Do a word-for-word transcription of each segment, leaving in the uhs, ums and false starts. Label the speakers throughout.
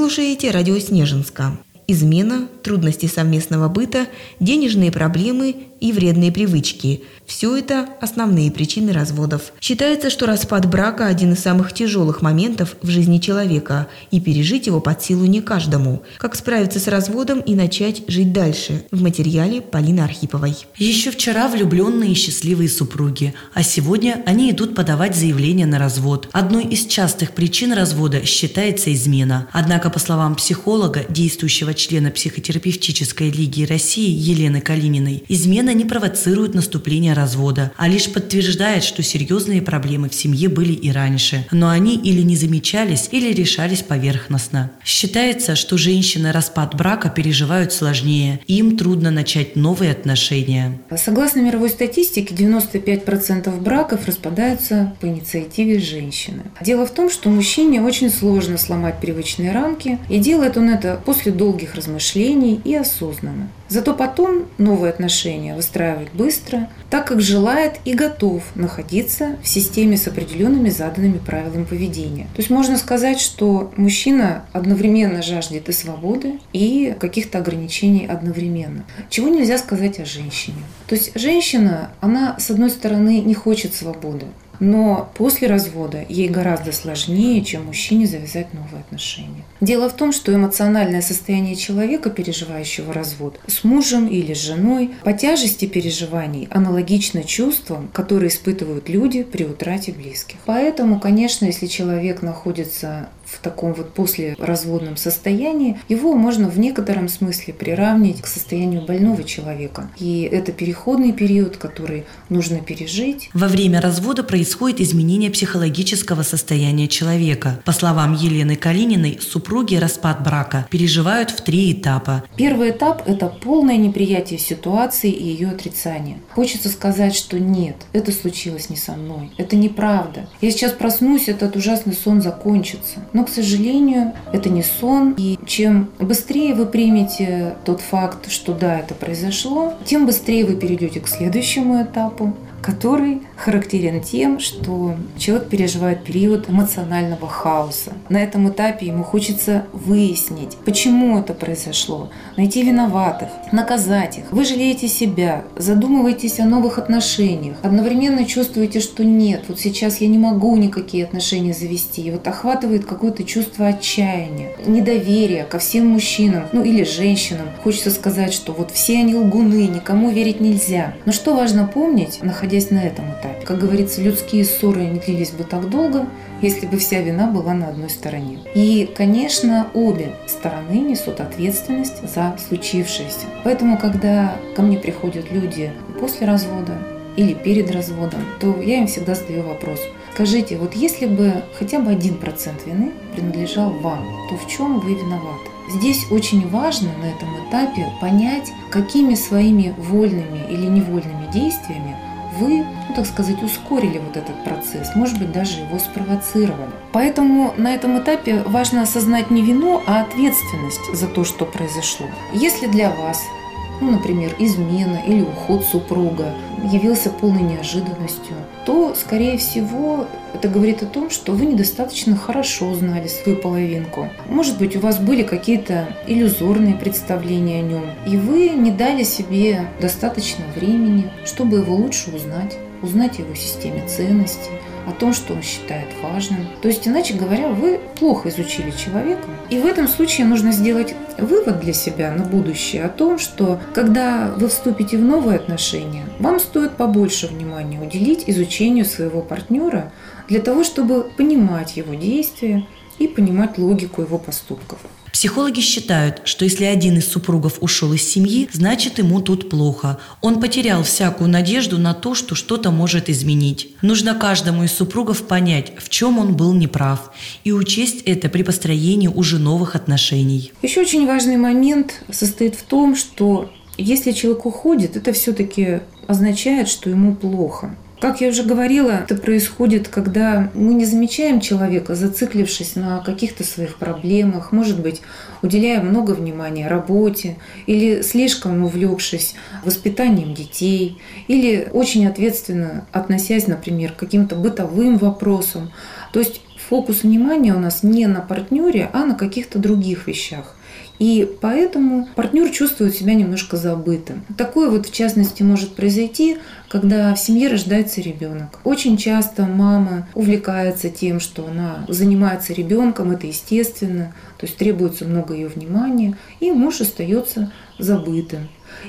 Speaker 1: слушаете радио Снежинска. Измена, трудности совместного быта, денежные проблемы и вредные привычки – все это основные причины разводов. Считается, что распад брака – один из самых тяжелых моментов в жизни человека, и пережить его под силу не каждому. Как справиться с разводом и начать жить дальше? В материале Полины Архиповой.
Speaker 2: Еще вчера влюбленные и счастливые супруги, а сегодня они идут подавать заявление на развод. Одной из частых причин развода считается измена. Однако, по словам психолога, действующего члена психотерапевтической лиги России Елены Калининой, измена не провоцирует наступление развода, а лишь подтверждает, что серьезные проблемы в семье были и раньше, но они или не замечались, или решались поверхностно. Считается, что женщины распад брака переживают сложнее, и им трудно начать новые отношения.
Speaker 3: Согласно мировой статистике, девяносто пять процентов браков распадаются по инициативе женщины. Дело в том, что мужчине очень сложно сломать привычные рамки, и делает он это после долгих размышлений и осознанно. Зато потом новые отношения выстраивает быстро, так как желает и готов находиться в системе с определенными заданными правилами поведения. То есть можно сказать, что мужчина одновременно жаждет и свободы, и каких-то ограничений одновременно. Чего нельзя сказать о женщине. То есть женщина, она с одной стороны не хочет свободы, но после развода ей гораздо сложнее, чем мужчине, завязать новые отношения. Дело в том, что эмоциональное состояние человека, переживающего развод, с мужем или с женой, по тяжести переживаний аналогично чувствам, которые испытывают люди при утрате близких. Поэтому, конечно, если человек находится в таком вот послеразводном состоянии, его можно в некотором смысле приравнить к состоянию больного человека. И это переходный период, который нужно пережить.
Speaker 2: Во время развода происходит изменение психологического состояния человека. По словам Елены Калининой, супруги распад брака переживают в три этапа.
Speaker 3: Первый этап – это полное неприятие ситуации и ее отрицание. Хочется сказать, что нет, это случилось не со мной, это неправда. Я сейчас проснусь, этот ужасный сон закончится. Но, к сожалению, это не сон, и чем быстрее вы примете тот факт, что да, это произошло, тем быстрее вы перейдете к следующему этапу, который характерен тем, что человек переживает период эмоционального хаоса. На этом этапе ему хочется выяснить, почему это произошло, найти виноватых, наказать их. Вы жалеете себя, задумываетесь о новых отношениях, одновременно чувствуете, что нет, вот сейчас я не могу никакие отношения завести, и вот охватывает какое-то чувство отчаяния, недоверия ко всем мужчинам, ну или женщинам. Хочется сказать, что вот все они лгуны, никому верить нельзя. Но что важно помнить, находясь на этом этапе? Как говорится, людские ссоры не длились бы так долго, если бы вся вина была на одной стороне. И, конечно, обе стороны несут ответственность за случившееся. Поэтому, когда ко мне приходят люди после развода или перед разводом, то я им всегда задаю вопрос. Скажите, вот если бы хотя бы один процент вины принадлежал вам, то в чем вы виноваты? Здесь очень важно на этом этапе понять, какими своими вольными или невольными действиями вы, ну, так сказать, ускорили вот этот процесс, может быть, даже его спровоцировали. Поэтому на этом этапе важно осознать не вину, а ответственность за то, что произошло. Если для вас, ну, например, измена или уход супруга явился полной неожиданностью, то, скорее всего, это говорит о том, что вы недостаточно хорошо знали свою половинку. Может быть, у вас были какие-то иллюзорные представления о нем, и вы не дали себе достаточно времени, чтобы его лучше узнать, узнать о его системе ценностей, о том, что он считает важным. То есть, иначе говоря, вы плохо изучили человека. И в этом случае нужно сделать вывод для себя на будущее о том, что когда вы вступите в новые отношения, вам стоит побольше внимания уделить изучению своего партнера для того, чтобы понимать его действия и понимать логику его поступков.
Speaker 2: Психологи считают, что если один из супругов ушел из семьи, значит ему тут плохо. Он потерял всякую надежду на то, что что-то может изменить. Нужно каждому из супругов понять, в чем он был неправ, и учесть это при построении уже новых отношений.
Speaker 3: Еще очень важный момент состоит в том, что если человек уходит, это все-таки означает, что ему плохо. Как я уже говорила, это происходит, когда мы не замечаем человека, зациклившись на каких-то своих проблемах, может быть, уделяя много внимания работе, или слишком увлекшись воспитанием детей, или очень ответственно относясь, например, к каким-то бытовым вопросам. То есть фокус внимания у нас не на партнере, а на каких-то других вещах. И поэтому партнер чувствует себя немножко забытым. Такое вот в частности может произойти, когда в семье рождается ребенок. Очень часто мама увлекается тем, что она занимается ребенком, это естественно, то есть требуется много ее внимания, и муж остается забытым.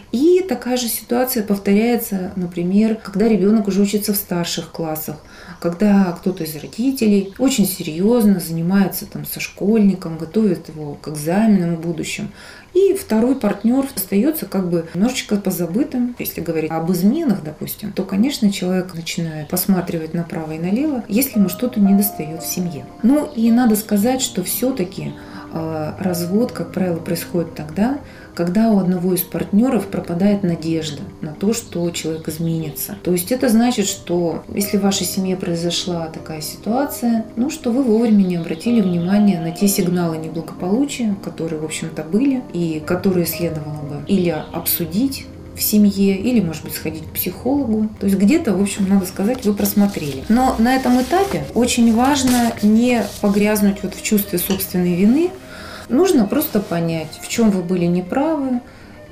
Speaker 3: И такая же ситуация повторяется, например, когда ребенок уже учится в старших классах, когда кто-то из родителей очень серьезно занимается там со школьником, готовит его к экзаменам в будущем. И второй партнер остается как бы немножечко позабытым. Если говорить об изменах, допустим, то, конечно, человек начинает посматривать направо и налево, если ему что-то недостает в семье. Ну и надо сказать, что все-таки э, развод, как правило, происходит тогда, когда у одного из партнеров пропадает надежда на то, что человек изменится. То есть это значит, что если в вашей семье произошла такая ситуация, ну что вы вовремя не обратили внимание на те сигналы неблагополучия, которые, в общем-то, были и которые следовало бы или обсудить в семье, или, может быть, сходить к психологу. То есть где-то, в общем, надо сказать, вы просмотрели. Но на этом этапе очень важно не погрязнуть вот в чувстве собственной вины. Нужно просто понять, в чем вы были неправы,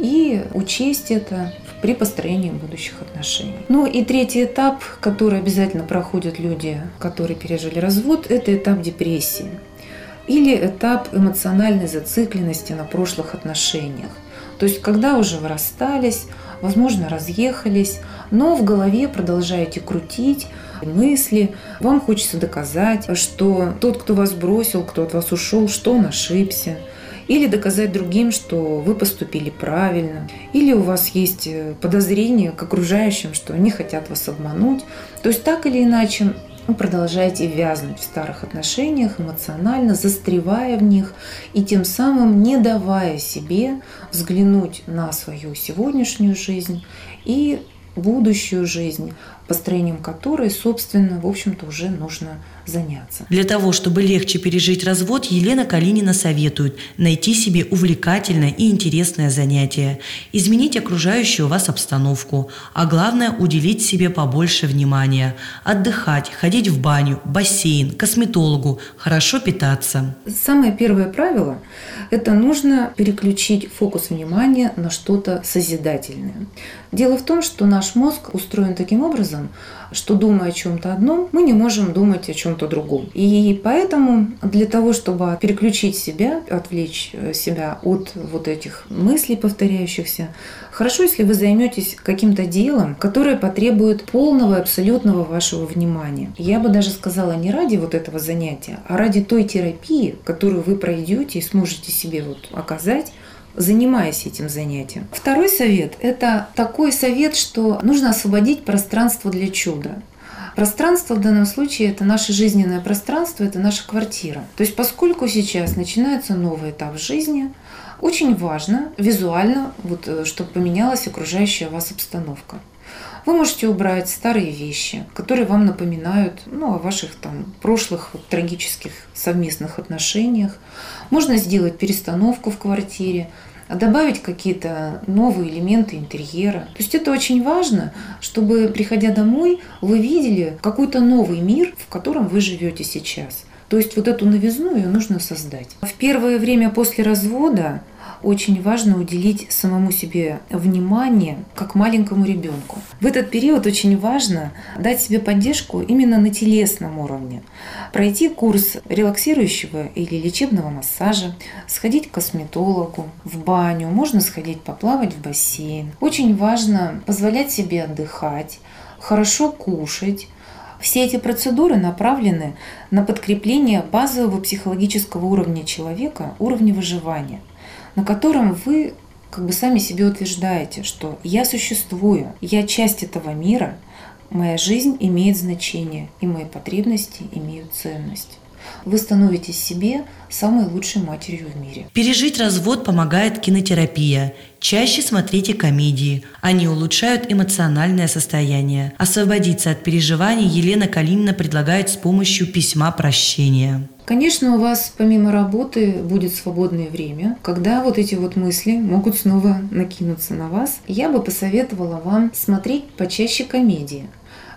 Speaker 3: и учесть это при построении будущих отношений. Ну и третий этап, который обязательно проходят люди, которые пережили развод, это этап депрессии или этап эмоциональной зацикленности на прошлых отношениях. То есть когда уже вы расстались, возможно, разъехались, но в голове продолжаете крутить мысли, вам хочется доказать, что тот, кто вас бросил, кто от вас ушел, что он ошибся, или доказать другим, что вы поступили правильно, или у вас есть подозрение к окружающим, что они хотят вас обмануть. То есть так или иначе вы продолжаете вязнуть в старых отношениях, эмоционально застревая в них и тем самым не давая себе взглянуть на свою сегодняшнюю жизнь и будущую жизнь, построением которой, собственно, в общем-то, уже нужно заняться.
Speaker 2: Для того, чтобы легче пережить развод, Елена Калинина советует найти себе увлекательное и интересное занятие, изменить окружающую вас обстановку, а главное – уделить себе побольше внимания, отдыхать, ходить в баню, бассейн, к косметологу, хорошо питаться.
Speaker 3: Самое первое правило – это нужно переключить фокус внимания на что-то созидательное. Дело в том, что наш мозг устроен таким образом, что, думая о чем-то одном, мы не можем думать о чем-то другом. И поэтому для того, чтобы переключить себя, отвлечь себя от вот этих мыслей повторяющихся, хорошо, если вы займетесь каким-то делом, которое потребует полного, абсолютного вашего внимания. Я бы даже сказала не ради вот этого занятия, а ради той терапии, которую вы пройдете и сможете себе вот оказать, занимаясь этим занятием. Второй совет – это такой совет, что нужно освободить пространство для чуда. Пространство в данном случае – это наше жизненное пространство, это наша квартира. То есть поскольку сейчас начинается новый этап жизни, очень важно визуально, вот, чтобы поменялась окружающая вас обстановка. Вы можете убрать старые вещи, которые вам напоминают ну, о ваших там, прошлых вот, трагических совместных отношениях. Можно сделать перестановку в квартире, добавить какие-то новые элементы интерьера. То есть это очень важно, чтобы, приходя домой, вы видели какой-то новый мир, в котором вы живете сейчас. То есть вот эту новизну ее нужно создать. В первое время после развода очень важно уделить самому себе внимание, как маленькому ребенку. В этот период очень важно дать себе поддержку именно на телесном уровне. Пройти курс релаксирующего или лечебного массажа, сходить к косметологу, в баню, можно сходить поплавать в бассейн. Очень важно позволять себе отдыхать, хорошо кушать. Все эти процедуры направлены на подкрепление базового психологического уровня человека, уровня выживания, на котором вы как бы сами себе утверждаете, что я существую, я часть этого мира, моя жизнь имеет значение, и мои потребности имеют ценность. Вы становитесь себе самой лучшей матерью в мире.
Speaker 2: Пережить развод помогает кинотерапия. Чаще смотрите комедии. Они улучшают эмоциональное состояние. Освободиться от переживаний Елена Калинина предлагает с помощью письма прощения.
Speaker 3: Конечно, у вас помимо работы будет свободное время, когда вот эти вот мысли могут снова накинуться на вас. Я бы посоветовала вам смотреть почаще комедии.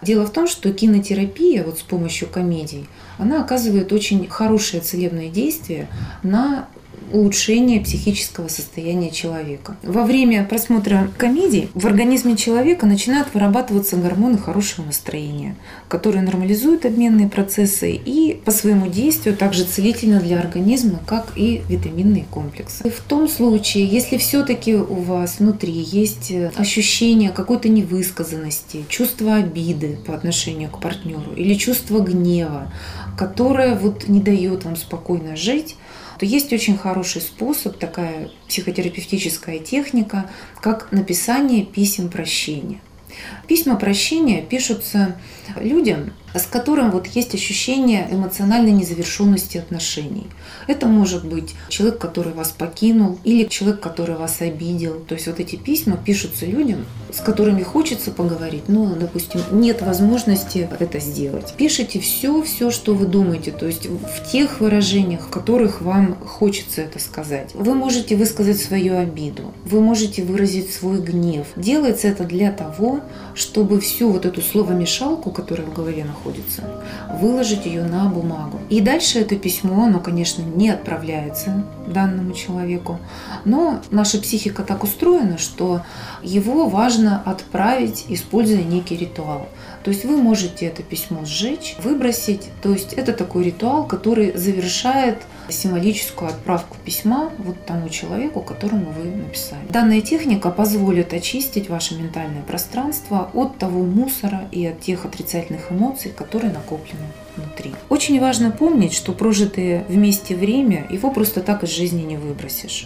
Speaker 3: Дело в том, что кинотерапия вот с помощью комедий, она оказывает очень хорошее целебное действие на улучшение психического состояния человека. Во время просмотра комедий в организме человека начинают вырабатываться гормоны хорошего настроения, которые нормализуют обменные процессы и по своему действию также целительны для организма, как и витаминные комплексы. В том случае, если все-таки у вас внутри есть ощущение какой-то невысказанности, чувство обиды по отношению к партнеру или чувство гнева, которое вот не дает вам спокойно жить, то есть очень хороший способ, такая психотерапевтическая техника, как написание писем прощения. Письма прощения пишутся людям, с которым вот есть ощущение эмоциональной незавершенности отношений. Это может быть человек, который вас покинул, или человек, который вас обидел. То есть вот эти письма пишутся людям, с которыми хочется поговорить, но, допустим, нет возможности это сделать. Пишите все, все, что вы думаете, то есть в тех выражениях, в которых вам хочется это сказать. Вы можете высказать свою обиду, вы можете выразить свой гнев. Делается это для того, чтобы всю вот эту словомешалку, которая в голове находится, выложить ее на бумагу. И дальше это письмо, оно, конечно, не отправляется данному человеку, но наша психика так устроена, что его важно отправить, используя некий ритуал. То есть вы можете это письмо сжечь, выбросить. То есть это такой ритуал, который завершает символическую отправку письма вот тому человеку, которому вы написали. Данная техника позволит очистить ваше ментальное пространство от того мусора и от тех отрицательных эмоций, которые накоплены внутри. Очень важно помнить, что прожитое вместе время, его просто так из жизни не выбросишь.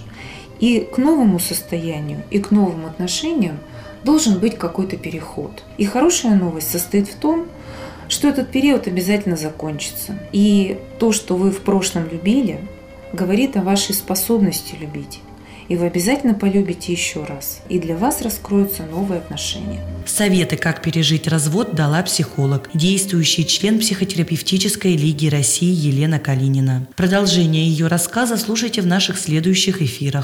Speaker 3: И к новому состоянию, и к новым отношениям должен быть какой-то переход. И хорошая новость состоит в том, что этот период обязательно закончится. И то, что вы в прошлом любили, говорит о вашей способности любить. И вы обязательно полюбите еще раз. И для вас раскроются новые отношения.
Speaker 2: Советы, как пережить развод, дала психолог, действующий член психотерапевтической лиги России Елена Калинина. Продолжение ее рассказа слушайте в наших следующих эфирах.